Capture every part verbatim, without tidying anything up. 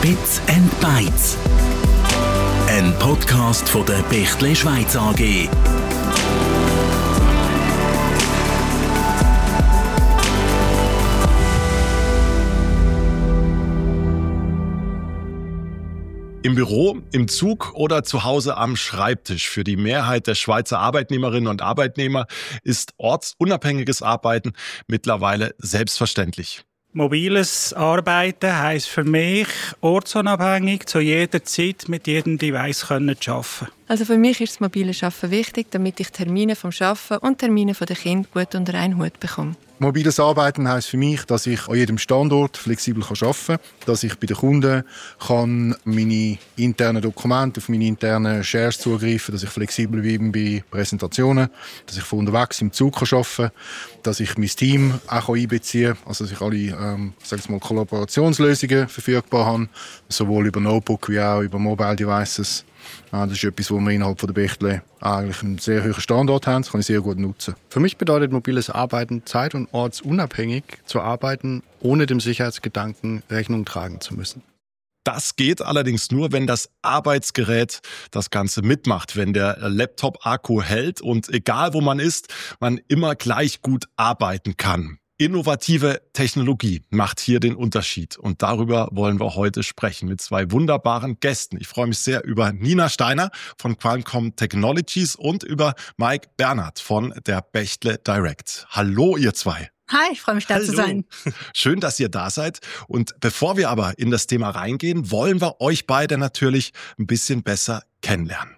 Bits and Bytes. Ein Podcast von der Bechtle Schweiz A G. Im Büro, im Zug oder zu Hause am Schreibtisch. Für die Mehrheit der Schweizer Arbeitnehmerinnen und Arbeitnehmer ist ortsunabhängiges Arbeiten mittlerweile selbstverständlich. Mobiles Arbeiten heisst für mich, ortsunabhängig zu jeder Zeit mit jedem Device arbeiten zu können. Also für mich ist das mobile Arbeiten wichtig, damit ich Termine vom Arbeiten und Termine der Kinder gut unter einen Hut bekomme. Mobiles Arbeiten heisst für mich, dass ich an jedem Standort flexibel arbeiten kann, dass ich bei den Kunden kann meine internen Dokumente auf meine internen Shares zugreifen, dass ich flexibel bin bei Präsentationen, dass ich von unterwegs im Zug arbeiten kann, dass ich mein Team auch einbeziehen kann, also dass ich alle ähm, sag ich mal, Kollaborationslösungen verfügbar habe, sowohl über Notebook wie auch über Mobile Devices. Das ist etwas, wo wir innerhalb der Bechtle eigentlich einen sehr hohen Standort haben. Das kann ich sehr gut nutzen. Für mich bedeutet mobiles Arbeiten, zeit- und ortsunabhängig zu arbeiten, ohne dem Sicherheitsgedanken Rechnung tragen zu müssen. Das geht allerdings nur, wenn das Arbeitsgerät das Ganze mitmacht, wenn der Laptop-Akku hält und egal wo man ist, man immer gleich gut arbeiten kann. Innovative Technologie macht hier den Unterschied und darüber wollen wir heute sprechen mit zwei wunderbaren Gästen. Ich freue mich sehr über Nina Steiner von Qualcomm Technologies und über Mike Bernhard von der Bechtle Direct. Hallo ihr zwei. Hi, ich freue mich da Hallo. zu sein. Schön, dass ihr da seid. Und bevor wir aber in das Thema reingehen, wollen wir euch beide natürlich ein bisschen besser kennenlernen.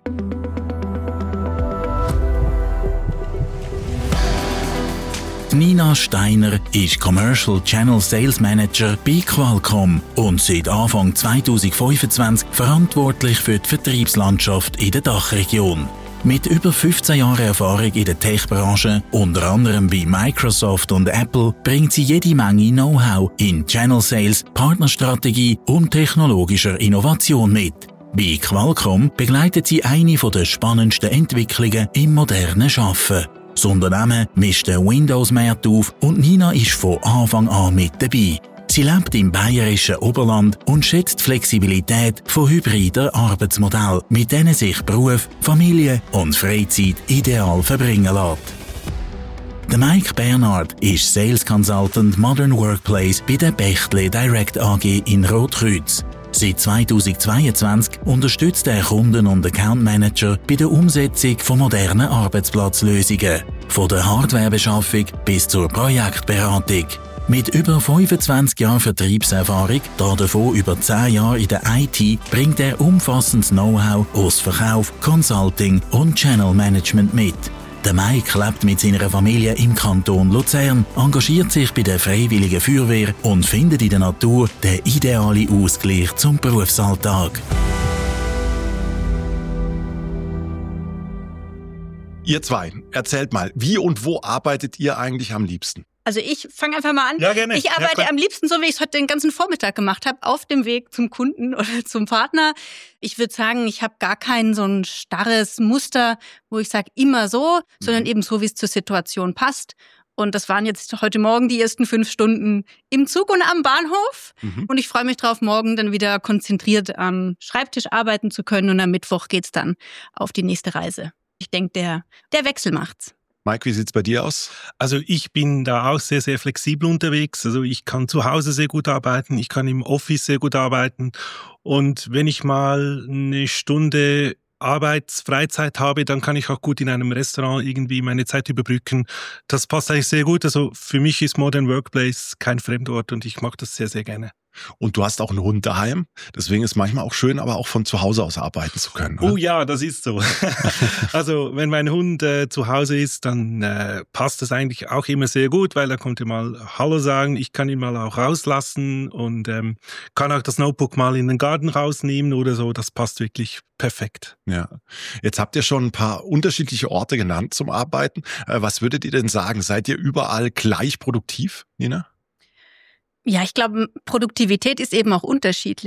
Nina Steiner ist Commercial Channel Sales Manager bei Qualcomm und seit Anfang zwanzig fünfundzwanzig verantwortlich für die Vertriebslandschaft in der Dachregion. Mit über fünfzehn Jahren Erfahrung in der Tech-Branche, unter anderem bei Microsoft und Apple, bringt sie jede Menge Know-how in Channel Sales, Partnerstrategie und technologischer Innovation mit. Bei Qualcomm begleitet sie eine der spannendsten Entwicklungen im modernen Arbeiten. Das Unternehmen mischt den Windows-Markt auf und Nina ist von Anfang an mit dabei. Sie lebt im bayerischen Oberland und schätzt die Flexibilität von hybriden Arbeitsmodellen, mit denen sich Beruf, Familie und Freizeit ideal verbringen lässt. Der Mike Bernhard ist Sales Consultant Modern Workplace bei der Bechtle Direct A G in Rotkreuz. Seit zweitausendzweiundzwanzig unterstützt er Kunden und Account Manager bei der Umsetzung von modernen Arbeitsplatzlösungen, von der Hardwarebeschaffung bis zur Projektberatung. Mit über fünfundzwanzig Jahren Vertriebserfahrung, davon über zehn Jahre in der I T, bringt er umfassendes Know-how aus Verkauf, Consulting und Channel Management mit. Der Mike lebt mit seiner Familie im Kanton Luzern, engagiert sich bei der Freiwilligen Feuerwehr und findet in der Natur den idealen Ausgleich zum Berufsalltag. Ihr zwei, erzählt mal, wie und wo arbeitet ihr eigentlich am liebsten? Also ich fange einfach mal an. Ja, gerne. Ich arbeite Ja, am liebsten so, wie ich es heute den ganzen Vormittag gemacht habe, auf dem Weg zum Kunden oder zum Partner. Ich würde sagen, ich habe gar kein so ein starres Muster, wo ich sage, immer so, sondern eben so, wie es zur Situation passt. Und das waren jetzt heute Morgen die ersten fünf Stunden im Zug und am Bahnhof. Mhm. Und ich freue mich drauf, morgen dann wieder konzentriert am Schreibtisch arbeiten zu können. Und am Mittwoch geht's dann auf die nächste Reise. Ich denke, der, der Wechsel macht's. Mike, wie sieht's bei dir aus? Also ich bin da auch sehr, sehr flexibel unterwegs. Also ich kann zu Hause sehr gut arbeiten, ich kann im Office sehr gut arbeiten. Und wenn ich mal eine Stunde Arbeitsfreizeit habe, dann kann ich auch gut in einem Restaurant irgendwie meine Zeit überbrücken. Das passt eigentlich sehr gut. Also für mich ist Modern Workplace kein Fremdwort und ich mache das sehr, sehr gerne. Und du hast auch einen Hund daheim, deswegen ist es manchmal auch schön, aber auch von zu Hause aus arbeiten zu können. Oder? Oh ja, das ist so. Also wenn mein Hund äh, zu Hause ist, dann äh, passt das eigentlich auch immer sehr gut, weil er konnte mal Hallo sagen, ich kann ihn mal auch rauslassen und ähm, kann auch das Notebook mal in den Garten rausnehmen oder so, das passt wirklich perfekt. Ja, jetzt habt ihr schon ein paar unterschiedliche Orte genannt zum Arbeiten. Äh, was würdet ihr denn sagen, seid ihr überall gleich produktiv, Nina? Ja, ich glaube, Produktivität ist eben auch unterschiedlich.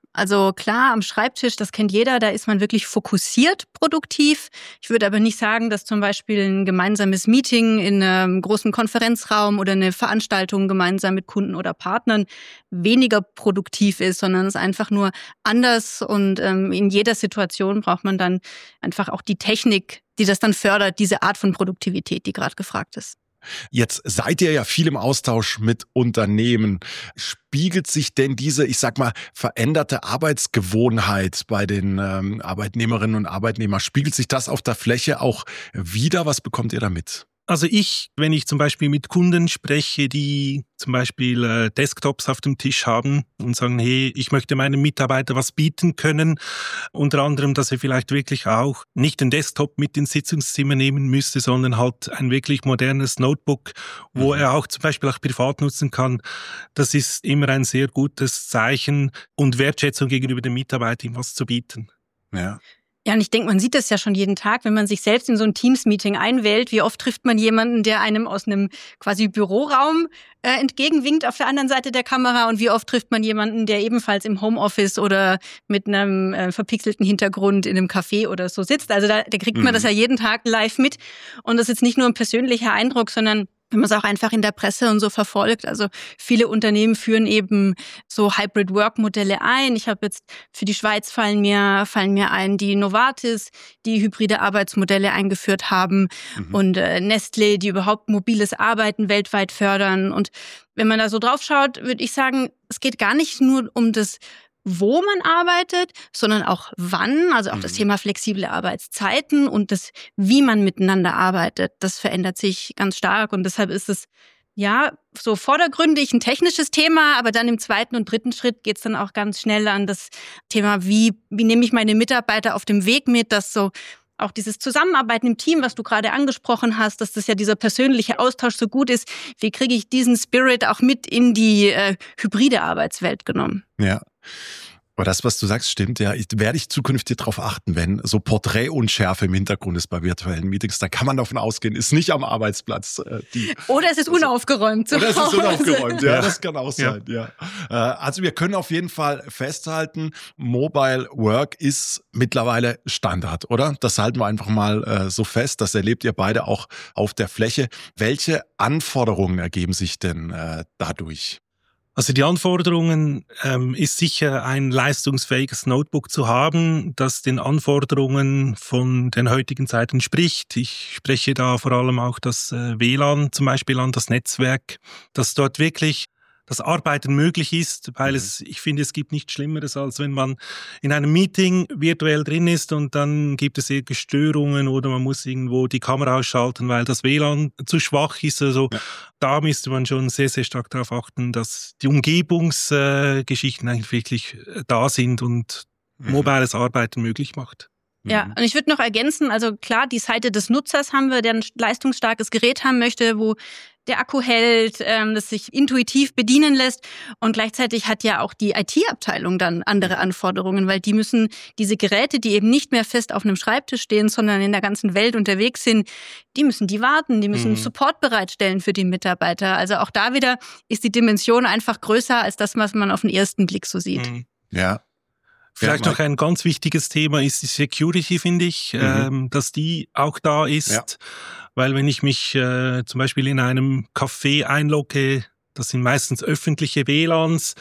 Also klar, am Schreibtisch, das kennt jeder, da ist man wirklich fokussiert produktiv. Ich würde aber nicht sagen, dass zum Beispiel ein gemeinsames Meeting in einem großen Konferenzraum oder eine Veranstaltung gemeinsam mit Kunden oder Partnern weniger produktiv ist, sondern es ist einfach nur anders und ähm, in jeder Situation braucht man dann einfach auch die Technik, die das dann fördert, diese Art von Produktivität, die gerade gefragt ist. Jetzt seid ihr ja viel im Austausch mit Unternehmen. Spiegelt sich denn diese, ich sag mal, veränderte Arbeitsgewohnheit bei den ähm, Arbeitnehmerinnen und Arbeitnehmern, spiegelt sich das auf der Fläche auch wider? Was bekommt ihr da mit? Also ich, wenn ich zum Beispiel mit Kunden spreche, die zum Beispiel äh, Desktops auf dem Tisch haben und sagen, hey, ich möchte meinem Mitarbeiter was bieten können, unter anderem, dass er vielleicht wirklich auch nicht den Desktop mit ins Sitzungszimmer nehmen müsste, sondern halt ein wirklich modernes Notebook, wo mhm. er auch zum Beispiel auch privat nutzen kann. Das ist immer ein sehr gutes Zeichen und Wertschätzung gegenüber dem Mitarbeiter, ihm was zu bieten. Ja. Ja, und ich denke, man sieht das ja schon jeden Tag, wenn man sich selbst in so ein Teams-Meeting einwählt. Wie oft trifft man jemanden, der einem aus einem quasi Büroraum äh, entgegenwinkt auf der anderen Seite der Kamera, und wie oft trifft man jemanden, der ebenfalls im Homeoffice oder mit einem äh, verpixelten Hintergrund in einem Café oder so sitzt. Also da, da kriegt man mhm. das ja jeden Tag live mit. Und das ist jetzt nicht nur ein persönlicher Eindruck, sondern wenn man es auch einfach in der Presse und so verfolgt. Also viele Unternehmen führen eben so Hybrid-Work-Modelle ein. Ich habe jetzt für die Schweiz fallen mir fallen mir ein, die Novartis, die hybride Arbeitsmodelle eingeführt haben mhm. und äh, Nestlé, die überhaupt mobiles Arbeiten weltweit fördern. Und wenn man da so drauf schaut, würde ich sagen, es geht gar nicht nur um das, wo man arbeitet, sondern auch wann, also auch mhm. das Thema flexible Arbeitszeiten und das, wie man miteinander arbeitet, das verändert sich ganz stark, und deshalb ist es ja so vordergründig ein technisches Thema, aber dann im zweiten und dritten Schritt geht es dann auch ganz schnell an das Thema, wie, wie nehme ich meine Mitarbeiter auf dem Weg mit, dass so auch dieses Zusammenarbeiten im Team, was du gerade angesprochen hast, dass das ja dieser persönliche Austausch so gut ist, wie kriege ich diesen Spirit auch mit in die äh, hybride Arbeitswelt genommen? Ja. Aber das, was du sagst, stimmt. Ja, ich, werde ich zukünftig darauf achten, wenn so Porträtunschärfe im Hintergrund ist bei virtuellen Meetings, dann kann man davon ausgehen, ist nicht am Arbeitsplatz. Äh, die, oder es ist also, unaufgeräumt. Oder es ist unaufgeräumt, ja, das kann auch sein. Ja. Ja. Äh, also wir können auf jeden Fall festhalten, Mobile Work ist mittlerweile Standard, oder? Das halten wir einfach mal äh, so fest. Das erlebt ihr beide auch auf der Fläche. Welche Anforderungen ergeben sich denn äh, dadurch? Also die Anforderungen ähm, ist sicher ein leistungsfähiges Notebook zu haben, das den Anforderungen von den heutigen Zeiten entspricht. Ich spreche da vor allem auch das äh, W L A N zum Beispiel an, das Netzwerk, dass dort wirklich das Arbeiten möglich ist, weil es, ich finde, es gibt nichts Schlimmeres, als wenn man in einem Meeting virtuell drin ist und dann gibt es irgendwie Störungen oder man muss irgendwo die Kamera ausschalten, weil das W L A N zu schwach ist. Also ja. Da müsste man schon sehr, sehr stark darauf achten, dass die Umgebungsgeschichten äh, eigentlich wirklich da sind und mhm. mobiles Arbeiten möglich macht. Ja, und ich würde noch ergänzen, also klar, die Seite des Nutzers haben wir, der ein leistungsstarkes Gerät haben möchte, wo der Akku hält, ähm, das sich intuitiv bedienen lässt. Und gleichzeitig hat ja auch die I T-Abteilung dann andere Anforderungen, weil die müssen diese Geräte, die eben nicht mehr fest auf einem Schreibtisch stehen, sondern in der ganzen Welt unterwegs sind, die müssen die warten, die müssen mhm. Support bereitstellen für die Mitarbeiter. Also auch da wieder ist die Dimension einfach größer als das, was man auf den ersten Blick so sieht. Mhm. Ja. Vielleicht ja, noch ein ganz wichtiges Thema ist die Security, finde ich, mhm. ähm, dass die auch da ist. Ja. Weil wenn ich mich äh, zum Beispiel in einem Café einlogge, das sind meistens öffentliche W L A Ns.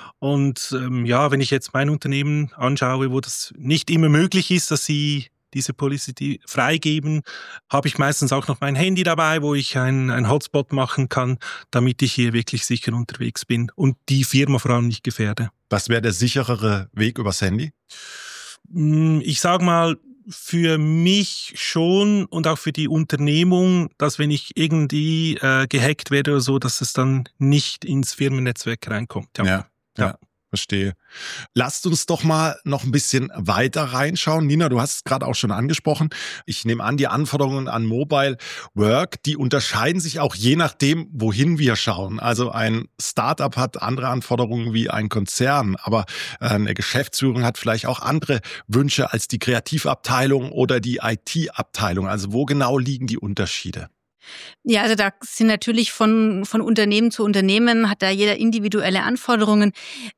Und ähm, ja, wenn ich jetzt mein Unternehmen anschaue, wo das nicht immer möglich ist, dass sie diese Policy freigeben, habe ich meistens auch noch mein Handy dabei, wo ich ein, ein Hotspot machen kann, damit ich hier wirklich sicher unterwegs bin und die Firma vor allem nicht gefährde. Was wäre der sicherere Weg übers Handy? Ich sage mal, für mich schon und auch für die Unternehmung, dass wenn ich irgendwie äh, gehackt werde oder so, dass es dann nicht ins Firmennetzwerk reinkommt. Ja, ja. ja. Verstehe. Lasst uns doch mal noch ein bisschen weiter reinschauen. Nina, du hast es gerade auch schon angesprochen. Ich nehme an, die Anforderungen an Mobile Work, die unterscheiden sich auch je nachdem, wohin wir schauen. Also ein Startup hat andere Anforderungen wie ein Konzern, aber eine Geschäftsführung hat vielleicht auch andere Wünsche als die Kreativabteilung oder die I T-Abteilung. Also wo genau liegen die Unterschiede? Ja, also da sind natürlich von, von Unternehmen zu Unternehmen, hat da jeder individuelle Anforderungen.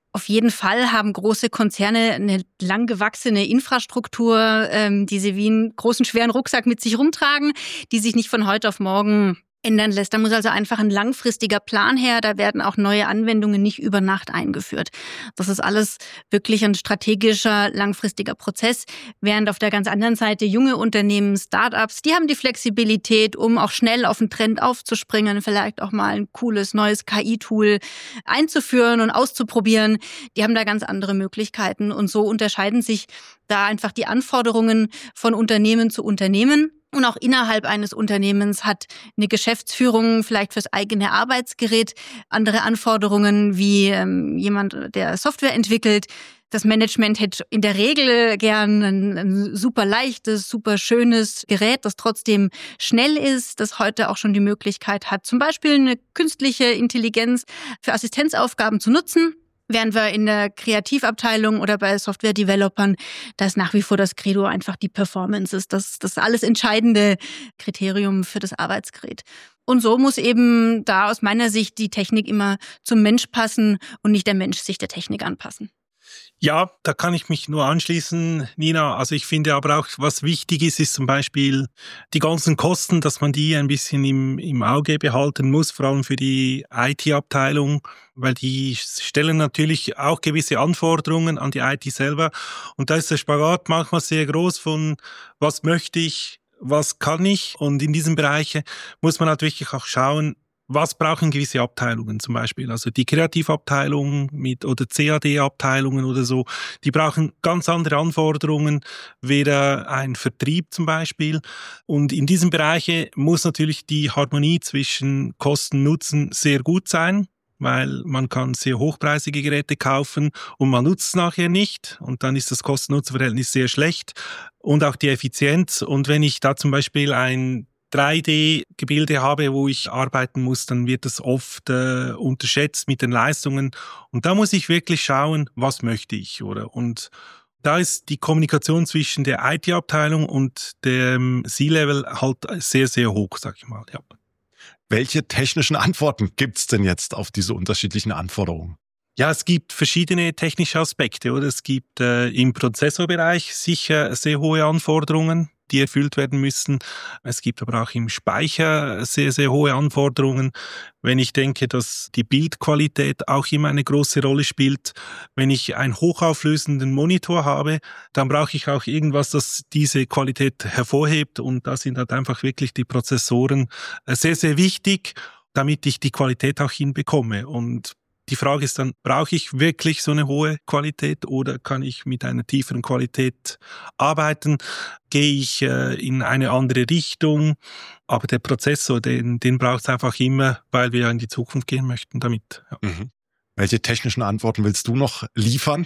Auf jeden Fall haben große Konzerne eine lang gewachsene Infrastruktur, ähm, die sie wie einen großen, schweren Rucksack mit sich rumtragen, die sich nicht von heute auf morgen ändern lässt. Da muss also einfach ein langfristiger Plan her. Da werden auch neue Anwendungen nicht über Nacht eingeführt. Das ist alles wirklich ein strategischer, langfristiger Prozess. Während auf der ganz anderen Seite junge Unternehmen, Start-ups, die haben die Flexibilität, um auch schnell auf den Trend aufzuspringen, vielleicht auch mal ein cooles neues K I-Tool einzuführen und auszuprobieren. Die haben da ganz andere Möglichkeiten. Und so unterscheiden sich da einfach die Anforderungen von Unternehmen zu Unternehmen. Und auch innerhalb eines Unternehmens hat eine Geschäftsführung vielleicht fürs eigene Arbeitsgerät andere Anforderungen wie ähm, jemand, der Software entwickelt. Das Management hätte in der Regel gern ein, ein super leichtes, super schönes Gerät, das trotzdem schnell ist, das heute auch schon die Möglichkeit hat, zum Beispiel eine künstliche Intelligenz für Assistenzaufgaben zu nutzen. Während wir in der Kreativabteilung oder bei Software-Developern, da ist nach wie vor das Credo einfach die Performance ist das, das alles entscheidende Kriterium für das Arbeitsgerät. Und so muss eben da aus meiner Sicht die Technik immer zum Mensch passen und nicht der Mensch sich der Technik anpassen. Ja, da kann ich mich nur anschließen, Nina. Also ich finde aber auch, was wichtig ist, ist zum Beispiel die ganzen Kosten, dass man die ein bisschen im, im Auge behalten muss, vor allem für die I T-Abteilung, weil die stellen natürlich auch gewisse Anforderungen an die I T selber. Und da ist der Spagat manchmal sehr groß von, was möchte ich, was kann ich? Und in diesen Bereichen muss man halt wirklich auch schauen, was brauchen gewisse Abteilungen zum Beispiel? Also die Kreativabteilung mit oder C A D-Abteilungen oder so, die brauchen ganz andere Anforderungen, weder ein Vertrieb zum Beispiel. Und in diesen Bereichen muss natürlich die Harmonie zwischen Kosten und Nutzen sehr gut sein, weil man kann sehr hochpreisige Geräte kaufen und man nutzt es nachher nicht und dann ist das Kosten-Nutzen-Verhältnis sehr schlecht und auch die Effizienz. Und wenn ich da zum Beispiel ein drei D-Gebilde habe, wo ich arbeiten muss, dann wird das oft äh, unterschätzt mit den Leistungen. Und da muss ich wirklich schauen, was möchte ich, oder? Und da ist die Kommunikation zwischen der I T-Abteilung und dem C-Level halt sehr, sehr hoch, sag ich mal. Ja. Welche technischen Antworten gibt's denn jetzt auf diese unterschiedlichen Anforderungen? Ja, es gibt verschiedene technische Aspekte, oder? Es gibt äh, im Prozessorbereich sicher sehr hohe Anforderungen, die erfüllt werden müssen. Es gibt aber auch im Speicher sehr, sehr hohe Anforderungen. Wenn ich denke, dass die Bildqualität auch immer eine große Rolle spielt, wenn ich einen hochauflösenden Monitor habe, dann brauche ich auch irgendwas, das diese Qualität hervorhebt. Und da sind halt einfach wirklich die Prozessoren sehr, sehr wichtig, damit ich die Qualität auch hinbekomme. Und die Frage ist dann, brauche ich wirklich so eine hohe Qualität oder kann ich mit einer tieferen Qualität arbeiten? Gehe ich äh, in eine andere Richtung? Aber der Prozessor, den, den braucht es einfach immer, weil wir in die Zukunft gehen möchten damit. Ja. Mhm. Welche technischen Antworten willst du noch liefern?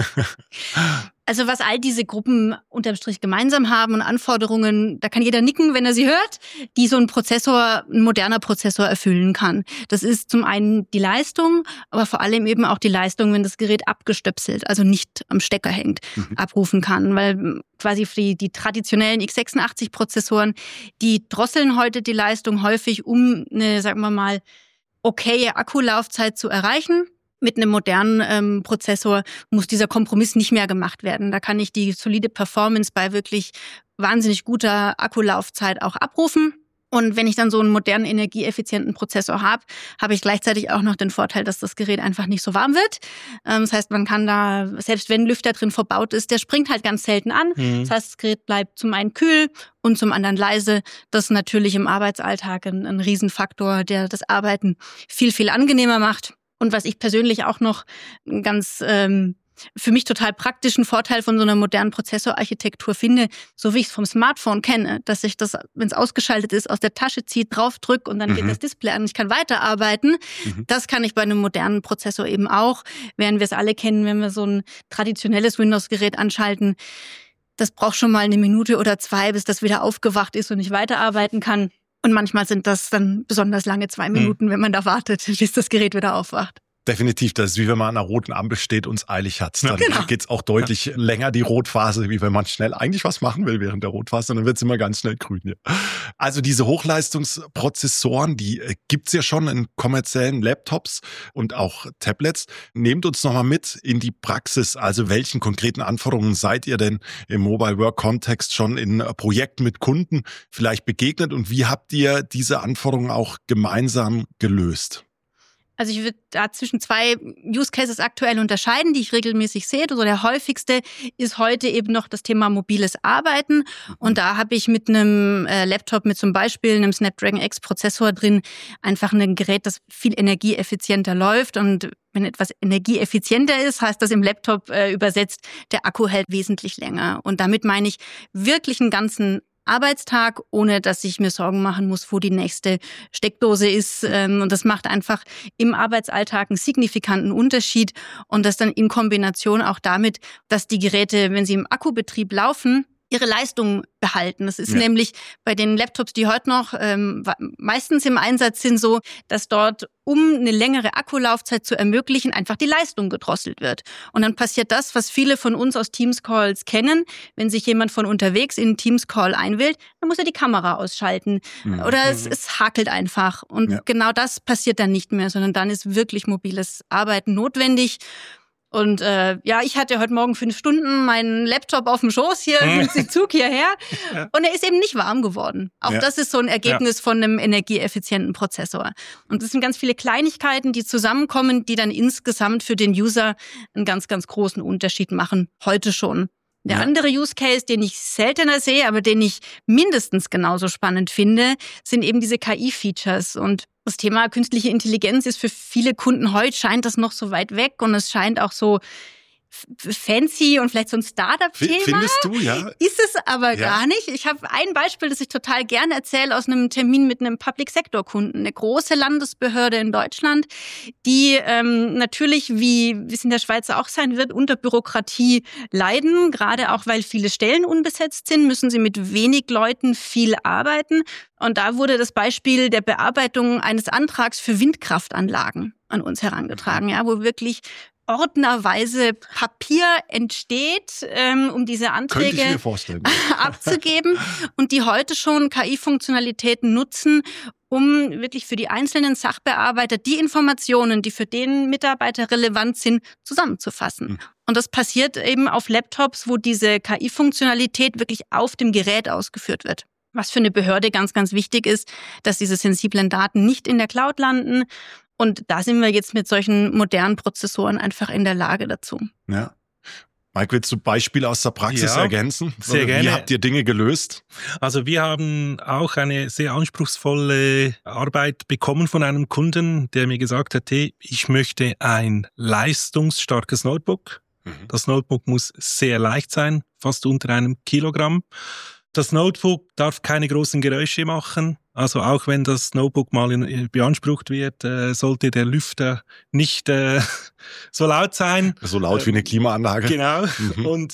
Also was all diese Gruppen unterm Strich gemeinsam haben und Anforderungen, da kann jeder nicken, wenn er sie hört, die so ein Prozessor, ein moderner Prozessor erfüllen kann. Das ist zum einen die Leistung, aber vor allem eben auch die Leistung, wenn das Gerät abgestöpselt, also nicht am Stecker hängt, mhm. abrufen kann. Weil quasi die, die traditionellen x sechsundachtzig Prozessoren, die drosseln heute die Leistung häufig, um eine, sagen wir mal, okaye Akkulaufzeit zu erreichen. Mit einem modernen ähm, Prozessor muss dieser Kompromiss nicht mehr gemacht werden. Da kann ich die solide Performance bei wirklich wahnsinnig guter Akkulaufzeit auch abrufen. Und wenn ich dann so einen modernen, energieeffizienten Prozessor habe, habe ich gleichzeitig auch noch den Vorteil, dass das Gerät einfach nicht so warm wird. Ähm, das heißt, man kann da, selbst wenn ein Lüfter drin verbaut ist, der springt halt ganz selten an. Mhm. Das heißt, das Gerät bleibt zum einen kühl und zum anderen leise. Das ist natürlich im Arbeitsalltag ein, ein Riesenfaktor, der das Arbeiten viel, viel angenehmer macht. Und was ich persönlich auch noch ganz ähm, für mich total praktischen Vorteil von so einer modernen Prozessorarchitektur finde, so wie ich es vom Smartphone kenne, dass ich das, wenn es ausgeschaltet ist, aus der Tasche ziehe, drauf drücke und dann mhm. geht das Display an und ich kann weiterarbeiten. Mhm. Das kann ich bei einem modernen Prozessor eben auch, während wir es alle kennen, wenn wir so ein traditionelles Windows-Gerät anschalten. Das braucht schon mal eine Minute oder zwei, bis das wieder aufgewacht ist und ich weiterarbeiten kann. Und manchmal sind das dann besonders lange zwei Minuten, mhm. wenn man da wartet, bis das Gerät wieder aufwacht. Definitiv, das ist wie wenn man an einer roten Ampel steht und es eilig hat. Dann genau. geht es auch deutlich ja. länger, die Rotphase, wie wenn man schnell eigentlich was machen will während der Rotphase, dann wird es immer ganz schnell grün. Ja. Also diese Hochleistungsprozessoren, die äh, gibt es ja schon in kommerziellen Laptops und auch Tablets. Nehmt uns nochmal mit in die Praxis. Also welchen konkreten Anforderungen seid ihr denn im Mobile Work Kontext schon in äh, Projekten mit Kunden vielleicht begegnet und wie habt ihr diese Anforderungen auch gemeinsam gelöst? Also ich würde da zwischen zwei Use Cases aktuell unterscheiden, die ich regelmäßig sehe. Also der häufigste ist heute eben noch das Thema mobiles Arbeiten. Und da habe ich mit einem äh, Laptop mit zum Beispiel einem Snapdragon X Prozessor drin einfach ein Gerät, das viel energieeffizienter läuft. Und wenn etwas energieeffizienter ist, heißt das im Laptop äh, übersetzt, der Akku hält wesentlich länger. Und damit meine ich wirklich einen ganzen Arbeitstag, ohne dass ich mir Sorgen machen muss, wo die nächste Steckdose ist. Und das macht einfach im Arbeitsalltag einen signifikanten Unterschied. Und das dann in Kombination auch damit, dass die Geräte, wenn sie im Akkubetrieb laufen, ihre Leistung behalten. Das ist ja. nämlich bei den Laptops, die heute noch ähm, meistens im Einsatz sind, so, dass dort, um eine längere Akkulaufzeit zu ermöglichen, einfach die Leistung gedrosselt wird. Und dann passiert das, was viele von uns aus Teams-Calls kennen. Wenn sich jemand von unterwegs in einen Teams-Call einwählt, dann muss er die Kamera ausschalten. Mhm. Oder es, es hakelt einfach. Und ja. genau das passiert dann nicht mehr, sondern dann ist wirklich mobiles Arbeiten notwendig. Und äh, ja, ich hatte heute Morgen fünf Stunden meinen Laptop auf dem Schoß hier, den Zug hierher ja. und er ist eben nicht warm geworden. Auch ja. das ist so ein Ergebnis ja. von einem energieeffizienten Prozessor. Und das sind ganz viele Kleinigkeiten, die zusammenkommen, die dann insgesamt für den User einen ganz, ganz großen Unterschied machen, heute schon. Der ja. andere Use Case, den ich seltener sehe, aber den ich mindestens genauso spannend finde, sind eben diese K I-Features. Und das Thema künstliche Intelligenz ist für viele Kunden heute, scheint das noch so weit weg und es scheint auch so fancy und vielleicht so ein Startup-Thema. Findest du, ja? Ist es aber ja. gar nicht. Ich habe ein Beispiel, das ich total gerne erzähle aus einem Termin mit einem Public-Sector-Kunden. Eine große Landesbehörde in Deutschland, die ähm, natürlich, wie es in der Schweiz auch sein wird, unter Bürokratie leiden. Gerade auch, weil viele Stellen unbesetzt sind, müssen sie mit wenig Leuten viel arbeiten. Und da wurde das Beispiel der Bearbeitung eines Antrags für Windkraftanlagen an uns herangetragen, ja, wo wirklich ordnerweise Papier entsteht, ähm, um diese Anträge abzugeben und die heute schon K I-Funktionalitäten nutzen, um wirklich für die einzelnen Sachbearbeiter die Informationen, die für den Mitarbeiter relevant sind, zusammenzufassen. Mhm. Und das passiert eben auf Laptops, wo diese K I-Funktionalität wirklich auf dem Gerät ausgeführt wird. Was für eine Behörde ganz, ganz wichtig ist, dass diese sensiblen Daten nicht in der Cloud landen. Und da sind wir jetzt mit solchen modernen Prozessoren einfach in der Lage dazu. Ja. Mike, willst du Beispiele aus der Praxis ja, ergänzen? Sehr gerne. Wie habt ihr Dinge gelöst? Also wir haben auch eine sehr anspruchsvolle Arbeit bekommen von einem Kunden, der mir gesagt hat, hey, ich möchte ein leistungsstarkes Notebook. Mhm. Das Notebook muss sehr leicht sein, fast unter einem Kilogramm. Das Notebook darf keine großen Geräusche machen. Also auch wenn das Notebook mal in, beansprucht wird, äh, sollte der Lüfter nicht äh, so laut sein. So laut wie eine Klimaanlage. Genau. Mhm. Und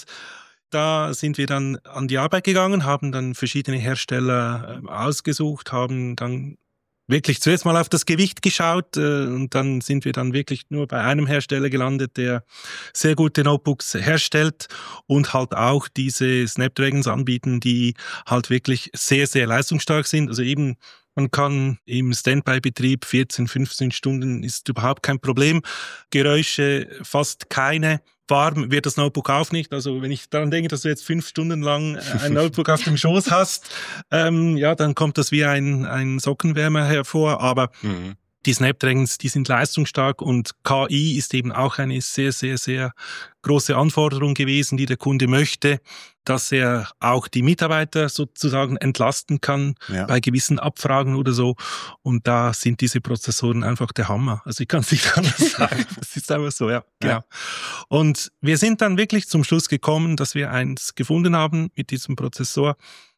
da sind wir dann an die Arbeit gegangen, haben dann verschiedene Hersteller äh, ausgesucht, haben dann wirklich zuerst mal auf das Gewicht geschaut äh, und dann sind wir dann wirklich nur bei einem Hersteller gelandet, der sehr gute Notebooks herstellt und halt auch diese Snapdragons anbieten, die halt wirklich sehr, sehr leistungsstark sind. Also eben, man kann im Standby-Betrieb vierzehn, fünfzehn Stunden ist überhaupt kein Problem. Geräusche fast keine. Warm wird das Notebook auch nicht. Also wenn ich daran denke, dass du jetzt fünf Stunden lang ein Notebook auf dem Schoß hast, ähm, ja, dann kommt das wie ein, ein Sockenwärmer hervor. Aber mhm. die Snapdragons, die sind leistungsstark und K I ist eben auch eine sehr, sehr, sehr große Anforderung gewesen, die der Kunde möchte, dass er auch die Mitarbeiter sozusagen entlasten kann ja. bei gewissen Abfragen oder so. Und da sind diese Prozessoren einfach der Hammer. Also ich kann es nicht anders sagen. Das ist einfach so, ja. Genau. Ja. Und wir sind dann wirklich zum Schluss gekommen, dass wir eins gefunden haben mit diesem Prozessor,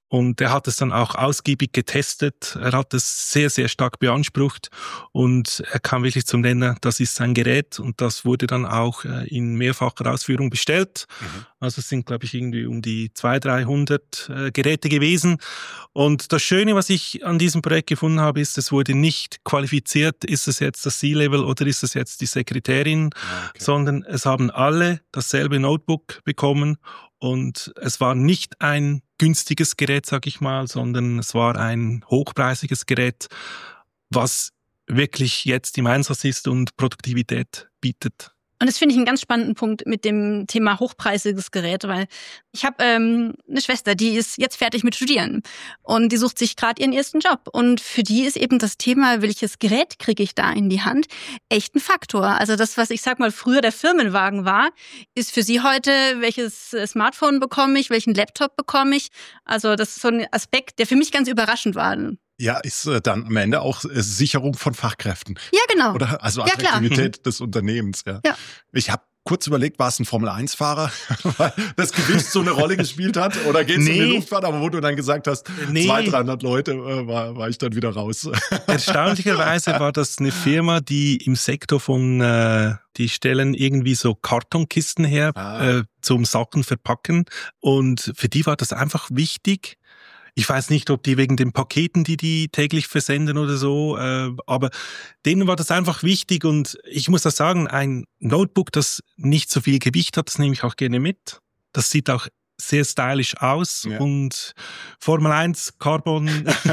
Und er hat es dann auch ausgiebig getestet. Er hat es sehr, sehr stark beansprucht und er kam wirklich zum Nenner, das ist sein Gerät und das wurde dann auch in mehrfacher Ausführung bestellt. Mhm. Also es sind, glaube ich, irgendwie um die zweihundert, dreihundert äh, Geräte gewesen. Und das Schöne, was ich an diesem Projekt gefunden habe, ist, es wurde nicht qualifiziert, ist es jetzt das C-Level oder ist es jetzt die Sekretärin, okay. sondern es haben alle dasselbe Notebook bekommen. Und es war nicht ein günstiges Gerät, sag ich mal, sondern es war ein hochpreisiges Gerät, was wirklich jetzt im Einsatz ist und Produktivität bietet. Und das finde ich einen ganz spannenden Punkt mit dem Thema hochpreisiges Gerät, weil ich habe ähm, eine Schwester, die ist jetzt fertig mit Studieren und die sucht sich gerade ihren ersten Job. Und für die ist eben das Thema, welches Gerät kriege ich da in die Hand, echt ein Faktor. Also das, was ich sag mal früher der Firmenwagen war, ist für sie heute, welches Smartphone bekomme ich, welchen Laptop bekomme ich. Also das ist so ein Aspekt, der für mich ganz überraschend war. Ja, ist äh, dann am Ende auch äh, Sicherung von Fachkräften. Ja, genau. Oder also ja, Attraktivität des Unternehmens. Ja. ja. Ich habe kurz überlegt, war es ein Formel eins Fahrer, weil das Gewicht so eine Rolle gespielt hat? Oder geht es nee. um die Luftfahrt? Aber wo du dann gesagt hast, nee. zweihundert, dreihundert Leute, äh, war, war ich dann wieder raus. Erstaunlicherweise war das eine Firma, die im Sektor von, äh, die stellen irgendwie so Kartonkisten her ah. äh, zum Sachen verpacken. Und für die war das einfach wichtig. Ich weiß nicht, ob die wegen den Paketen, die die täglich versenden oder so, äh, aber denen war das einfach wichtig und ich muss das sagen, ein Notebook, das nicht so viel Gewicht hat, das nehme ich auch gerne mit. Das sieht auch sehr stylisch aus ja. und Formel eins, Carbon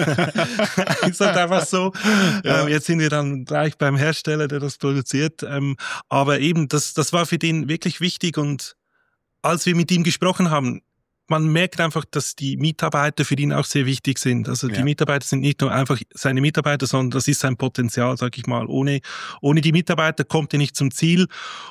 ist halt einfach so. Ja. Ähm, jetzt sind wir dann gleich beim Hersteller, der das produziert, ähm, aber eben, das, das war für den wirklich wichtig und als wir mit ihm gesprochen haben, man merkt einfach, dass die Mitarbeiter für ihn auch sehr wichtig sind. Also die ja. Mitarbeiter sind nicht nur einfach seine Mitarbeiter, sondern das ist sein Potenzial, sag ich mal. Ohne, ohne die Mitarbeiter kommt er nicht zum Ziel.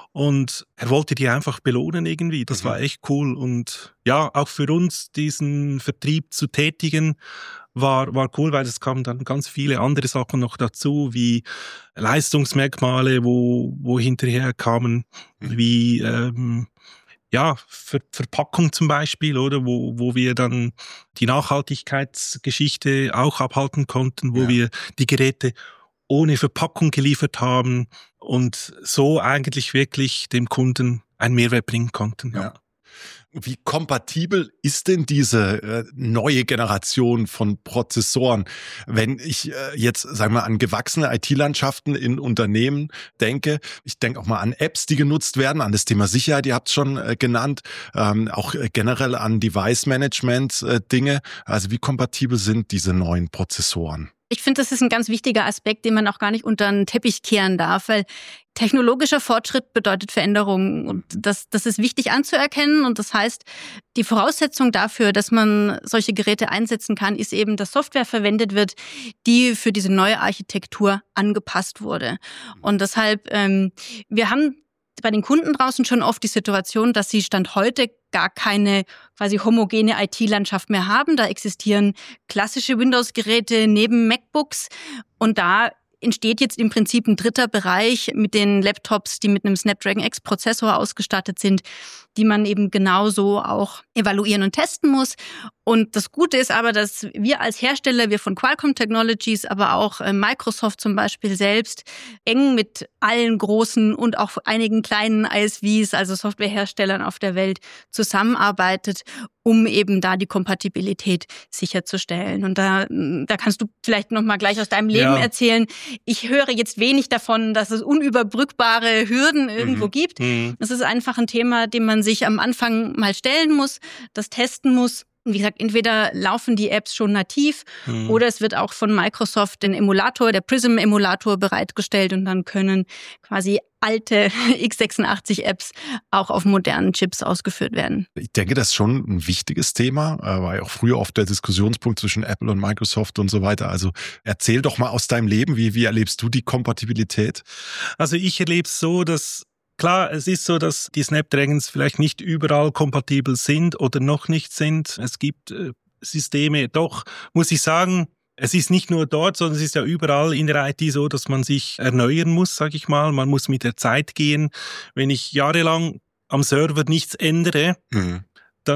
Und er wollte die einfach belohnen irgendwie. Das mhm. war echt cool. Und ja, auch für uns, diesen Vertrieb zu tätigen, war, war cool, weil es kamen dann ganz viele andere Sachen noch dazu, wie Leistungsmerkmale, wo, wo hinterher kamen, mhm. wie, ähm, ja, Ver- Verpackung zum Beispiel, oder, wo, wo wir dann die Nachhaltigkeitsgeschichte auch abhalten konnten, wo ja. wir die Geräte ohne Verpackung geliefert haben und so eigentlich wirklich dem Kunden einen Mehrwert bringen konnten. Ja. Ja. Wie kompatibel ist denn diese äh, neue Generation von Prozessoren? Wenn ich äh, jetzt, sagen wir, an gewachsene I T-Landschaften in Unternehmen denke, ich denke auch mal an Apps, die genutzt werden, an das Thema Sicherheit, ihr habt es schon äh, genannt, ähm, auch äh, generell an Device-Management-Dinge. Äh, also wie kompatibel sind diese neuen Prozessoren? Ich finde, das ist ein ganz wichtiger Aspekt, den man auch gar nicht unter den Teppich kehren darf, weil technologischer Fortschritt bedeutet Veränderung und das, das ist wichtig anzuerkennen und das heißt, die Voraussetzung dafür, dass man solche Geräte einsetzen kann, ist eben, dass Software verwendet wird, die für diese neue Architektur angepasst wurde. Und deshalb, ähm, wir haben bei den Kunden draußen schon oft die Situation, dass sie Stand heute gar keine quasi homogene I T-Landschaft mehr haben. Da existieren klassische Windows-Geräte neben MacBooks und da entsteht jetzt im Prinzip ein dritter Bereich mit den Laptops, die mit einem Snapdragon X-Prozessor ausgestattet sind, die man eben genauso auch evaluieren und testen muss. Und das Gute ist aber, dass wir als Hersteller, wir von Qualcomm Technologies, aber auch Microsoft zum Beispiel selbst, eng mit allen großen und auch einigen kleinen I S Vs, also Softwareherstellern auf der Welt, zusammenarbeitet, um eben da die Kompatibilität sicherzustellen. Und da, da kannst du vielleicht noch mal gleich aus deinem Leben ja. erzählen. Ich höre jetzt wenig davon, dass es unüberbrückbare Hürden irgendwo mhm. gibt. Mhm. Es ist einfach ein Thema, dem man sich am Anfang mal stellen muss, das testen muss. Wie gesagt, entweder laufen die Apps schon nativ mhm. oder es wird auch von Microsoft ein Emulator, der Prism-Emulator bereitgestellt und dann können quasi alte x sechsundachtzig-Apps auch auf modernen Chips ausgeführt werden. Ich denke, das ist schon ein wichtiges Thema, war ja auch früher oft der Diskussionspunkt zwischen Apple und Microsoft und so weiter. Also erzähl doch mal aus deinem Leben, wie, wie erlebst du die Kompatibilität? Also ich erlebe es so, dass klar, es ist so, dass die Snapdragons vielleicht nicht überall kompatibel sind oder noch nicht sind. Es gibt äh, Systeme, doch, muss ich sagen, es ist nicht nur dort, sondern es ist ja überall in der I T so, dass man sich erneuern muss, sag ich mal. Man muss mit der Zeit gehen. Wenn ich jahrelang am Server nichts ändere, mhm. dann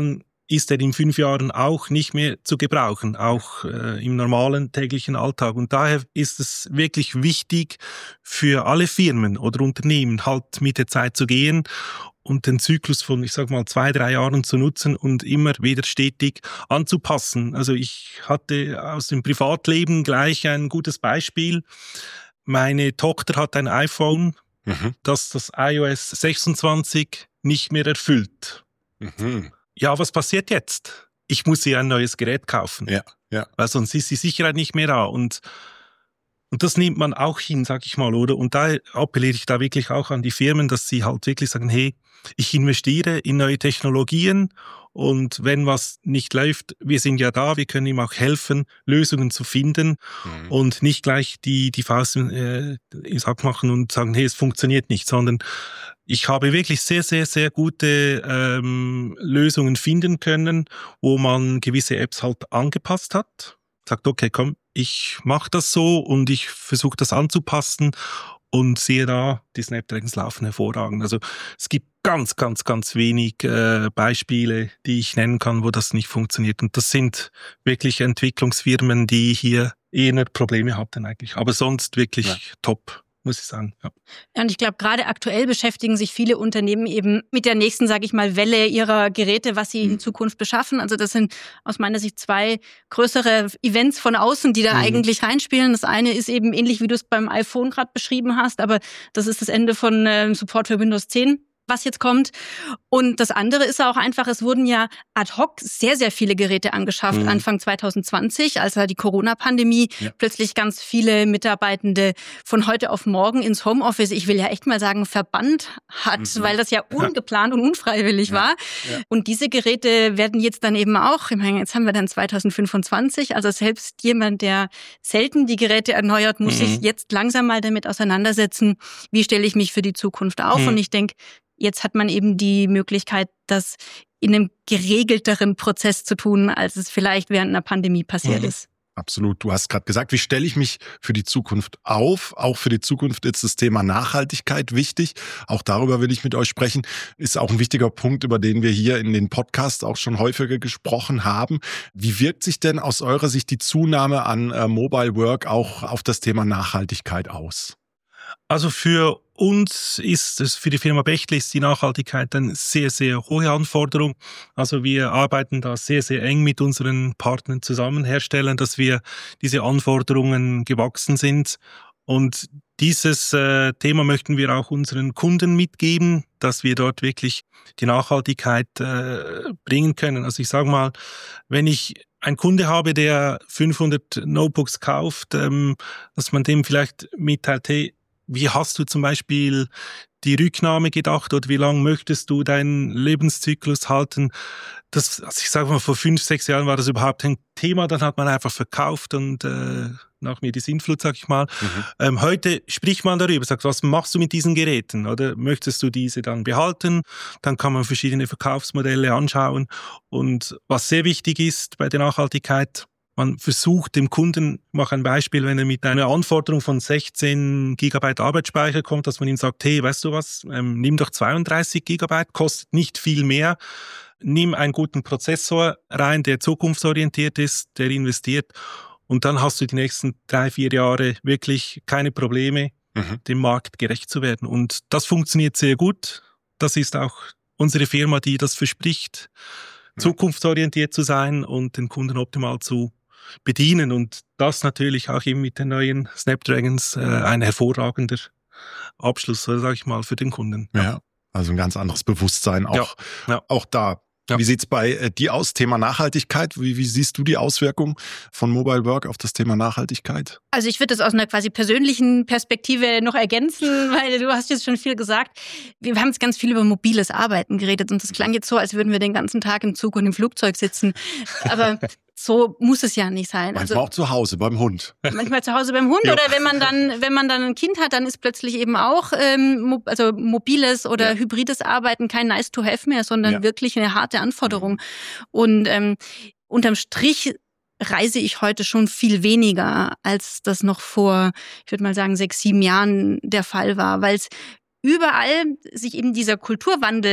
ist er in fünf Jahren auch nicht mehr zu gebrauchen, auch äh, im normalen täglichen Alltag. Und daher ist es wirklich wichtig für alle Firmen oder Unternehmen halt mit der Zeit zu gehen und den Zyklus von, ich sag mal, zwei, drei Jahren zu nutzen und immer wieder stetig anzupassen. Also ich hatte aus dem Privatleben gleich ein gutes Beispiel. Meine Tochter hat ein iPhone, mhm. das das iOS sechsundzwanzig nicht mehr erfüllt. Mhm. Ja, was passiert jetzt? Ich muss ihr ein neues Gerät kaufen, ja, ja. weil sonst ist die Sicherheit nicht mehr da. Und, und das nimmt man auch hin, sag ich mal, oder? Und da appelliere ich da wirklich auch an die Firmen, dass sie halt wirklich sagen, hey, ich investiere in neue Technologien und wenn was nicht läuft, wir sind ja da, wir können ihm auch helfen, Lösungen zu finden mhm. und nicht gleich die, die Faust äh, im Sack machen und sagen, hey, es funktioniert nicht, sondern ich habe wirklich sehr, sehr, sehr gute ähm, Lösungen finden können, wo man gewisse Apps halt angepasst hat. Sagt, okay, komm, ich mache das so und ich versuche das anzupassen und sehe da, die Snapdragons laufen hervorragend. Also es gibt ganz, ganz, ganz wenig äh, Beispiele, die ich nennen kann, wo das nicht funktioniert. Und das sind wirklich Entwicklungsfirmen, die hier eher Probleme hatten eigentlich. Aber sonst wirklich ja. top. Muss ich sagen. Ja. Ja, und ich glaube, gerade aktuell beschäftigen sich viele Unternehmen eben mit der nächsten, sage ich mal, Welle ihrer Geräte, was sie mhm. in Zukunft beschaffen. Also das sind aus meiner Sicht zwei größere Events von außen, die da mhm. eigentlich reinspielen. Das eine ist eben ähnlich, wie du es beim iPhone gerade beschrieben hast, aber das ist das Ende von äh, Support für Windows zehn. Was jetzt kommt. Und das andere ist auch einfach, es wurden ja ad hoc sehr, sehr viele Geräte angeschafft, mhm. Anfang zwanzig zwanzig, als die Corona-Pandemie ja. plötzlich ganz viele Mitarbeitende von heute auf morgen ins Homeoffice, ich will ja echt mal sagen, verbannt hat, mhm. weil das ja ungeplant ja. und unfreiwillig ja. war. Ja. Und diese Geräte werden jetzt dann eben auch, ich meine, jetzt haben wir dann zwanzig fünfundzwanzig, also selbst jemand, der selten die Geräte erneuert, muss mhm. sich jetzt langsam mal damit auseinandersetzen, wie stelle ich mich für die Zukunft auf. Mhm. Und ich denke, jetzt hat man eben die Möglichkeit, das in einem geregelteren Prozess zu tun, als es vielleicht während einer Pandemie passiert mhm. ist. Absolut. Du hast gerade gesagt, wie stelle ich mich für die Zukunft auf? Auch für die Zukunft ist das Thema Nachhaltigkeit wichtig. Auch darüber will ich mit euch sprechen. Ist auch ein wichtiger Punkt, über den wir hier in den Podcasts auch schon häufiger gesprochen haben. Wie wirkt sich denn aus eurer Sicht die Zunahme an äh, Mobile Work auch auf das Thema Nachhaltigkeit aus? Also für uns ist es, für die Firma Bechtle ist die Nachhaltigkeit eine sehr, sehr hohe Anforderung. Also wir arbeiten da sehr, sehr eng mit unseren Partnern zusammen, herstellen, dass wir diese Anforderungen gewachsen sind. Und dieses äh, Thema möchten wir auch unseren Kunden mitgeben, dass wir dort wirklich die Nachhaltigkeit äh, bringen können. Also ich sage mal, wenn ich einen Kunde habe, der fünfhundert Notebooks kauft, ähm, dass man dem vielleicht mitteilt, hey, wie hast du zum Beispiel die Rücknahme gedacht oder wie lange möchtest du deinen Lebenszyklus halten? Das, also ich sage mal, vor fünf, sechs Jahren war das überhaupt ein Thema, dann hat man einfach verkauft und äh, nach mir die Sintflut, sag ich mal. Mhm. Ähm, heute spricht man darüber, sagt, was machst du mit diesen Geräten? Oder möchtest du diese dann behalten? Dann kann man verschiedene Verkaufsmodelle anschauen. Und was sehr wichtig ist bei der Nachhaltigkeit, man versucht dem Kunden, ich mache ein Beispiel, wenn er mit einer Anforderung von sechzehn Gigabyte Arbeitsspeicher kommt, dass man ihm sagt, hey, weißt du was, ähm, nimm doch zweiunddreißig Gigabyte, kostet nicht viel mehr. Nimm einen guten Prozessor rein, der zukunftsorientiert ist, der investiert und dann hast du die nächsten drei, vier Jahre wirklich keine Probleme, mhm. dem Markt gerecht zu werden. Und das funktioniert sehr gut. Das ist auch unsere Firma, die das verspricht, mhm. zukunftsorientiert zu sein und den Kunden optimal zu bedienen und das natürlich auch eben mit den neuen Snapdragons äh, ein hervorragender Abschluss, sage ich mal, für den Kunden. Ja, ja, also ein ganz anderes Bewusstsein auch, ja, ja. auch da. Ja. Wie sieht's bei äh, dir aus, Thema Nachhaltigkeit? Wie, wie siehst du die Auswirkungen von Mobile Work auf das Thema Nachhaltigkeit? Also ich würde das aus einer quasi persönlichen Perspektive noch ergänzen, weil du hast jetzt schon viel gesagt. Wir haben jetzt ganz viel über mobiles Arbeiten geredet und das klang jetzt so, als würden wir den ganzen Tag im Zug und im Flugzeug sitzen. Aber so muss es ja nicht sein. Manchmal also, auch zu Hause beim Hund. Manchmal zu Hause beim Hund ja. oder wenn man dann, wenn man dann ein Kind hat, dann ist plötzlich eben auch ähm, also mobiles oder ja. hybrides Arbeiten kein nice to have mehr, sondern ja. wirklich eine harte Anforderung. Mhm. Und ähm, unterm Strich reise ich heute schon viel weniger, als das noch vor, ich würde mal sagen, sechs, sieben Jahren der Fall war, weil es überall sich eben dieser Kulturwandel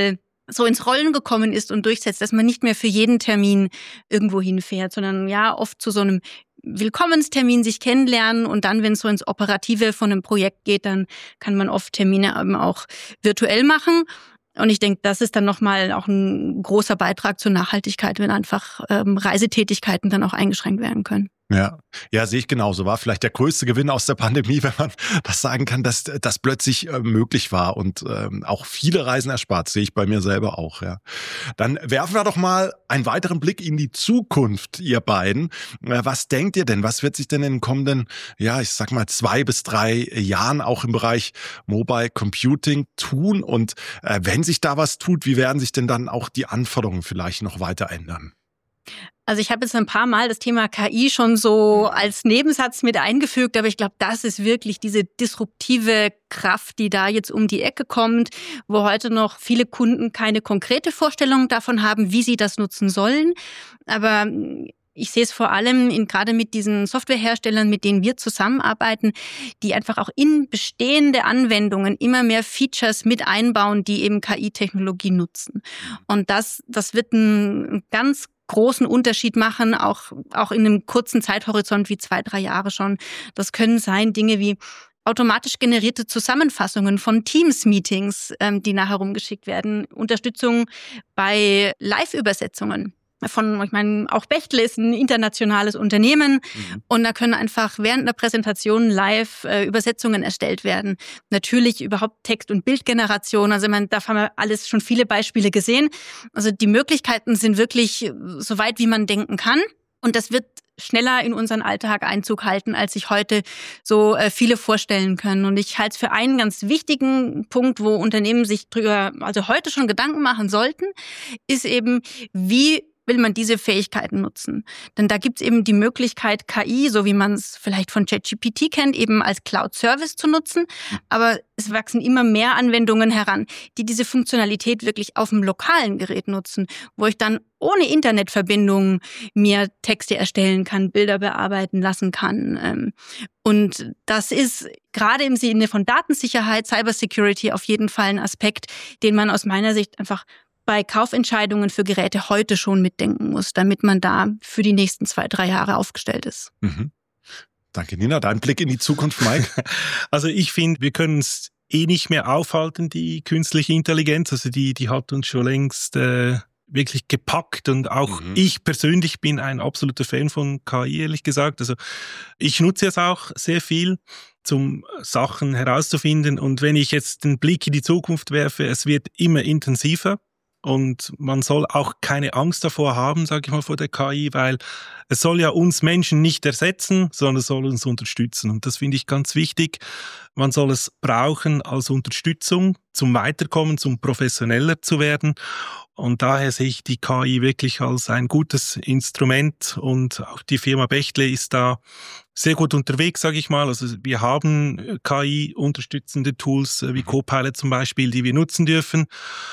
so ins Rollen gekommen ist und durchsetzt, dass man nicht mehr für jeden Termin irgendwo hinfährt, sondern ja oft zu so einem Willkommenstermin sich kennenlernen und dann, wenn es so ins Operative von einem Projekt geht, dann kann man oft Termine eben auch virtuell machen. Und ich denke, das ist dann nochmal auch ein großer Beitrag zur Nachhaltigkeit, wenn einfach ähm, Reisetätigkeiten dann auch eingeschränkt werden können. Ja, ja, sehe ich genauso. War vielleicht der größte Gewinn aus der Pandemie, wenn man das sagen kann, dass das plötzlich äh, möglich war und ähm, auch viele Reisen erspart, sehe ich bei mir selber auch. Ja, dann werfen wir doch mal einen weiteren Blick in die Zukunft, ihr beiden. Äh, was denkt ihr denn? Was wird sich denn in den kommenden, ja, ich sag mal zwei bis drei Jahren auch im Bereich Mobile Computing tun? Und äh, wenn sich da was tut, wie werden sich denn dann auch die Anforderungen vielleicht noch weiter ändern? Also ich habe jetzt ein paar Mal das Thema K I schon so als Nebensatz mit eingefügt, aber ich glaube, das ist wirklich diese disruptive Kraft, die da jetzt um die Ecke kommt, wo heute noch viele Kunden keine konkrete Vorstellung davon haben, wie sie das nutzen sollen. Aber ich sehe es vor allem in, gerade mit diesen Softwareherstellern, mit denen wir zusammenarbeiten, die einfach auch in bestehende Anwendungen immer mehr Features mit einbauen, die eben K I-Technologie nutzen. Und das, das wird ein ganz großen Unterschied machen, auch, auch in einem kurzen Zeithorizont wie zwei, drei Jahre schon. Das können sein Dinge wie automatisch generierte Zusammenfassungen von Teams-Meetings, ähm, die nachher rumgeschickt werden, Unterstützung bei Live-Übersetzungen. Von, ich meine, auch Bechtle ist ein internationales Unternehmen mhm. und da können einfach während einer Präsentation live äh, Übersetzungen erstellt werden. Natürlich überhaupt Text- und Bildgeneration, also man, da haben wir alles schon viele Beispiele gesehen. Also die Möglichkeiten sind wirklich so weit, wie man denken kann und das wird schneller in unseren Alltag Einzug halten, als sich heute so äh, viele vorstellen können. Und ich halte es für einen ganz wichtigen Punkt, wo Unternehmen sich drüber, also heute schon Gedanken machen sollten, ist eben, wie will man diese Fähigkeiten nutzen. Denn da gibt's eben die Möglichkeit, K I, so wie man es vielleicht von ChatGPT kennt, eben als Cloud-Service zu nutzen. Aber es wachsen immer mehr Anwendungen heran, die diese Funktionalität wirklich auf dem lokalen Gerät nutzen, wo ich dann ohne Internetverbindung mir Texte erstellen kann, Bilder bearbeiten lassen kann. Und das ist gerade im Sinne von Datensicherheit, Cybersecurity auf jeden Fall ein Aspekt, den man aus meiner Sicht einfach bei Kaufentscheidungen für Geräte heute schon mitdenken muss, damit man da für die nächsten zwei, drei Jahre aufgestellt ist. Mhm. Danke, Nina. Dein Blick in die Zukunft, Mike? Also ich finde, wir können es eh nicht mehr aufhalten, die künstliche Intelligenz. Also die, die hat uns schon längst äh, wirklich gepackt und auch mhm. ich persönlich bin ein absoluter Fan von K I, ehrlich gesagt. Also ich nutze es auch sehr viel, zum Sachen herauszufinden. Und wenn ich jetzt den Blick in die Zukunft werfe, es wird immer intensiver. Und man soll auch keine Angst davor haben, sage ich mal, vor der K I, weil es soll ja uns Menschen nicht ersetzen, sondern es soll uns unterstützen. Und das finde ich ganz wichtig. Man soll es brauchen als Unterstützung zum Weiterkommen, zum professioneller zu werden. Und daher sehe ich die K I wirklich als ein gutes Instrument. Und auch die Firma Bechtle ist da sehr gut unterwegs, sage ich mal. Also wir haben K I-unterstützende Tools wie Copilot zum Beispiel, die wir nutzen dürfen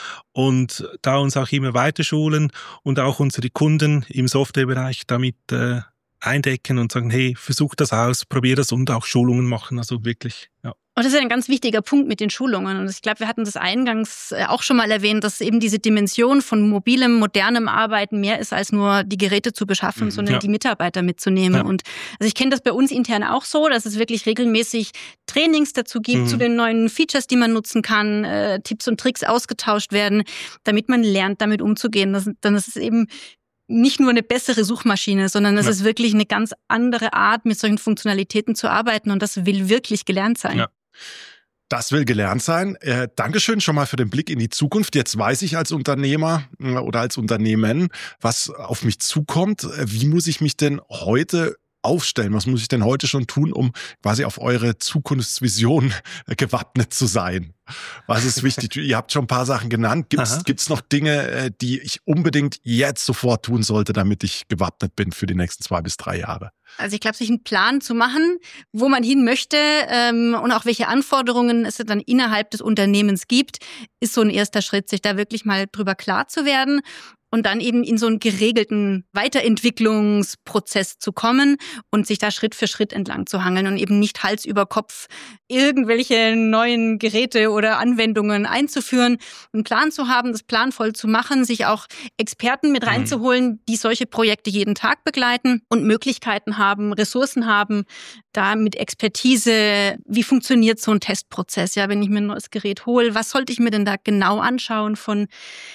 und da uns auch immer weiter schulen und auch unsere Kunden im Softwarebereich damit äh, eindecken und sagen, hey, versuch das aus, probier das und auch Schulungen machen. Also wirklich, ja. Und das ist ein ganz wichtiger Punkt mit den Schulungen. Und ich glaube, wir hatten das eingangs auch schon mal erwähnt, dass eben diese Dimension von mobilem, modernem Arbeiten mehr ist, als nur die Geräte zu beschaffen, mhm, sondern ja. die Mitarbeiter mitzunehmen. Ja. Und also ich kenne das bei uns intern auch so, dass es wirklich regelmäßig Trainings dazu gibt, mhm. zu den neuen Features, die man nutzen kann, äh, Tipps und Tricks ausgetauscht werden, damit man lernt, damit umzugehen. Das, dann ist es eben nicht nur eine bessere Suchmaschine, sondern es ja. ist wirklich eine ganz andere Art, mit solchen Funktionalitäten zu arbeiten. Und das will wirklich gelernt sein. Ja. Das will gelernt sein. Äh, Dankeschön schon mal für den Blick in die Zukunft. Jetzt weiß ich als Unternehmer äh, oder als Unternehmen, was auf mich zukommt. Wie muss ich mich denn heute aufstellen? Was muss ich denn heute schon tun, um quasi auf eure Zukunftsvision gewappnet zu sein? Was ist wichtig? Ihr habt schon ein paar Sachen genannt. Gibt's, gibt's noch Dinge, die ich unbedingt jetzt sofort tun sollte, damit ich gewappnet bin für die nächsten zwei bis drei Jahre? Also ich glaube, sich einen Plan zu machen, wo man hin möchte ähm, und auch welche Anforderungen es dann innerhalb des Unternehmens gibt, ist so ein erster Schritt, sich da wirklich mal drüber klar zu werden. und dann eben in so einen geregelten Weiterentwicklungsprozess zu kommen und sich da Schritt für Schritt entlang zu hangeln und eben nicht Hals über Kopf irgendwelche neuen Geräte oder Anwendungen einzuführen, einen Plan zu haben, das planvoll zu machen, sich auch Experten mit reinzuholen, die solche Projekte jeden Tag begleiten und Möglichkeiten haben, Ressourcen haben, da mit Expertise, wie funktioniert so ein Testprozess, ja, wenn ich mir ein neues Gerät hole, was sollte ich mir denn da genau anschauen von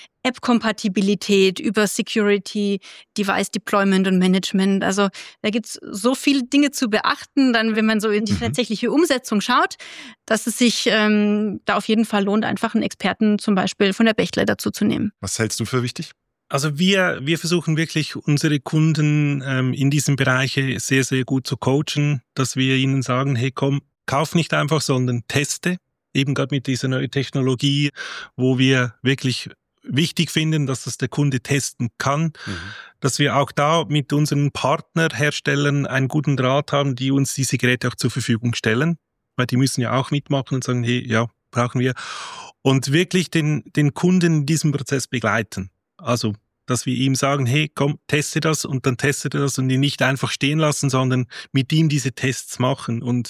App-Kompatibilität über Security, Device Deployment und Management. Also da gibt's so viele Dinge zu beachten, dann wenn man so in die mhm. tatsächliche Umsetzung schaut, dass es sich ähm, da auf jeden Fall lohnt, einfach einen Experten zum Beispiel von der Bechtle dazu zu nehmen. Was hältst du für wichtig? Also wir, wir versuchen wirklich unsere Kunden ähm, in diesem Bereich sehr, sehr gut zu coachen, dass wir ihnen sagen, hey komm, kauf nicht einfach, sondern teste. Eben gerade mit dieser neuen Technologie, wo wir wirklich wichtig finden, dass das der Kunde testen kann, mhm. dass wir auch da mit unseren Partnerherstellern einen guten Draht haben, die uns diese Geräte auch zur Verfügung stellen, weil die müssen ja auch mitmachen und sagen, hey, ja, brauchen wir. Und wirklich den, den Kunden in diesem Prozess begleiten. Also, dass wir ihm sagen, hey, komm, teste das und dann testet er das und ihn nicht einfach stehen lassen, sondern mit ihm diese Tests machen und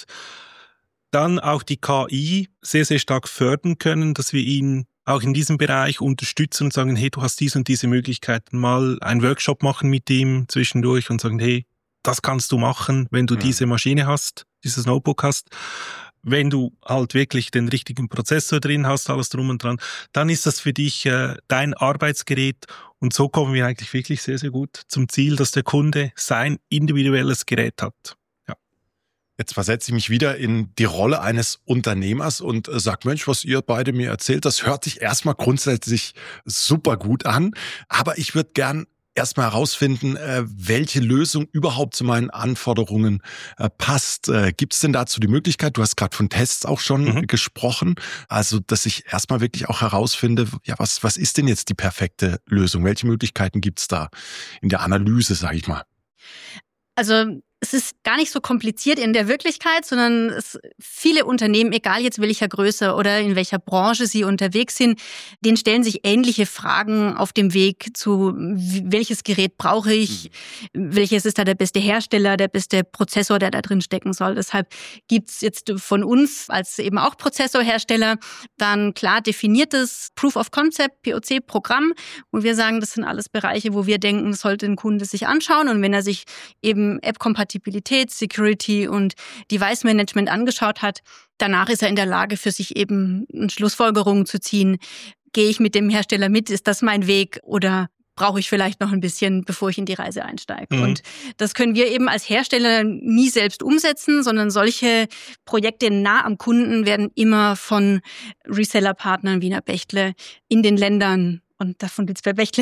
dann auch die K I sehr, sehr stark fördern können, dass wir ihn auch in diesem Bereich unterstützen und sagen, hey, du hast diese und diese Möglichkeiten, mal einen Workshop machen mit ihm zwischendurch und sagen, hey, das kannst du machen, wenn du ja. diese Maschine hast, dieses Notebook hast. Wenn du halt wirklich den richtigen Prozessor drin hast, alles drum und dran, dann ist das für dich äh, dein Arbeitsgerät. Und so kommen wir eigentlich wirklich sehr, sehr gut zum Ziel, dass der Kunde sein individuelles Gerät hat. Ja. Jetzt versetze ich mich wieder in die Rolle eines Unternehmers und sag, Mensch, was ihr beide mir erzählt, das hört sich erstmal grundsätzlich super gut an. Aber ich würde gern erstmal herausfinden, welche Lösung überhaupt zu meinen Anforderungen passt. Gibt es denn dazu die Möglichkeit, du hast gerade von Tests auch schon mhm. gesprochen, also dass ich erstmal wirklich auch herausfinde, ja, was, was ist denn jetzt die perfekte Lösung? Welche Möglichkeiten gibt es da in der Analyse, sage ich mal? Also es ist gar nicht so kompliziert in der Wirklichkeit, sondern es, viele Unternehmen, egal jetzt welcher Größe oder in welcher Branche sie unterwegs sind, denen stellen sich ähnliche Fragen auf dem Weg zu, welches Gerät brauche ich, welches ist da der beste Hersteller, der beste Prozessor, der da drin stecken soll. Deshalb gibt's jetzt von uns als eben auch Prozessorhersteller dann klar definiertes Proof of Concept, P O C-Programm, wo wir sagen, das sind alles Bereiche, wo wir denken, das sollte ein Kunde sich anschauen und wenn er sich eben App-Kompatibilität, Security und Device Management angeschaut hat, danach ist er in der Lage, für sich eben Schlussfolgerungen zu ziehen. Gehe ich mit dem Hersteller mit? Ist das mein Weg? Oder brauche ich vielleicht noch ein bisschen, bevor ich in die Reise einsteige? Mhm. Und das können wir eben als Hersteller nie selbst umsetzen, sondern solche Projekte nah am Kunden werden immer von Reseller-Partnern wie einer Bechtle in den Ländern, und davon gibt es bei Bechtle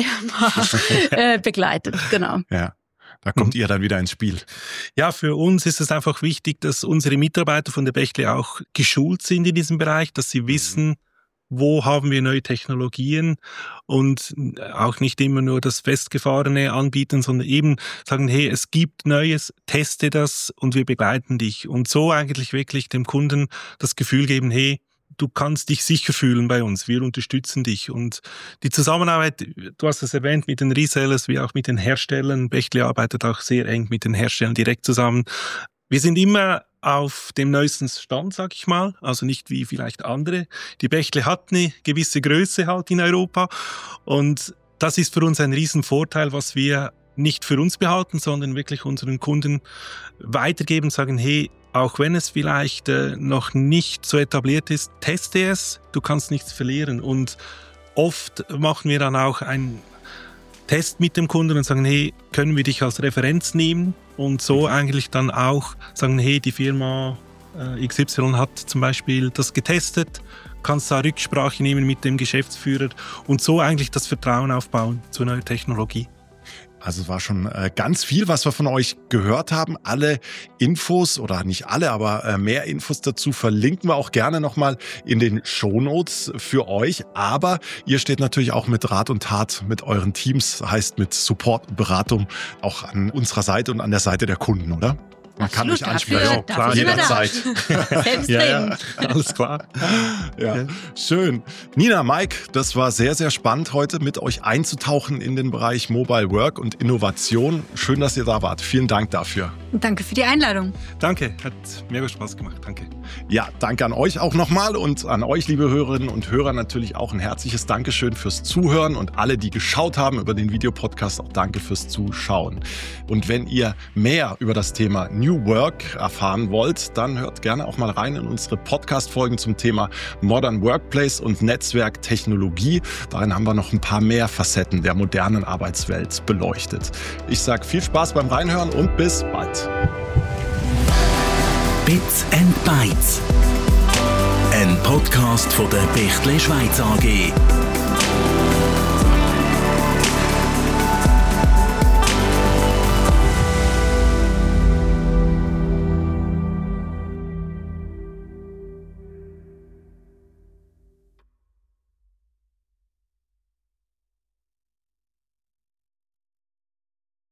äh, begleitet. Genau. Ja. Da kommt mhm. ihr dann wieder ins Spiel. Ja, für uns ist es einfach wichtig, dass unsere Mitarbeiter von der Bechtle auch geschult sind in diesem Bereich, dass sie wissen, wo haben wir neue Technologien und auch nicht immer nur das Festgefahrene anbieten, sondern eben sagen, hey, es gibt Neues, teste das und wir begleiten dich. Und so eigentlich wirklich dem Kunden das Gefühl geben, hey, du kannst dich sicher fühlen bei uns, wir unterstützen dich. Und die Zusammenarbeit, du hast es erwähnt, mit den Resellers wie auch mit den Herstellern. Bechtle arbeitet auch sehr eng mit den Herstellern direkt zusammen. Wir sind immer auf dem neuesten Stand, sag ich mal, also nicht wie vielleicht andere. Die Bechtle hat eine gewisse Größe halt in Europa und das ist für uns ein Riesenvorteil, was wir nicht für uns behalten, sondern wirklich unseren Kunden weitergeben, sagen, hey, auch wenn es vielleicht äh, noch nicht so etabliert ist, teste es, du kannst nichts verlieren. Und oft machen wir dann auch einen Test mit dem Kunden und sagen, hey, können wir dich als Referenz nehmen? Und so eigentlich dann auch sagen, hey, die Firma äh, X Y hat zum Beispiel das getestet, kannst da Rücksprache nehmen mit dem Geschäftsführer und so eigentlich das Vertrauen aufbauen zur neuen Technologie. Also es war schon äh, ganz viel, was wir von euch gehört haben. Alle Infos oder nicht alle, aber äh, mehr Infos dazu verlinken wir auch gerne nochmal in den Shownotes für euch. Aber ihr steht natürlich auch mit Rat und Tat mit euren Teams, heißt mit Support und Beratung auch an unserer Seite und an der Seite der Kunden, oder? Man kann mich Absolut, ansprechen. dafür- dafür sind wir da. Jederzeit. Selbstredend. Ja, alles klar. Ja, schön. Nina, Mike, das war sehr, sehr spannend heute mit euch einzutauchen in den Bereich Mobile Work und Innovation. Schön, dass ihr da wart. Vielen Dank dafür. Danke für die Einladung. Danke, hat mega Spaß gemacht. Danke. Ja, danke an euch auch nochmal und an euch, liebe Hörerinnen und Hörer, natürlich auch ein herzliches Dankeschön fürs Zuhören und alle, die geschaut haben über den Videopodcast, auch danke fürs Zuschauen. Und wenn ihr mehr über das Thema New Work erfahren wollt, dann hört gerne auch mal rein in unsere Podcast-Folgen zum Thema Modern Workplace und Netzwerktechnologie. Darin haben wir noch ein paar mehr Facetten der modernen Arbeitswelt beleuchtet. Ich sage viel Spaß beim Reinhören und bis bald. Bits and Bytes. Ein Podcast von der Bechtle Schweiz A G.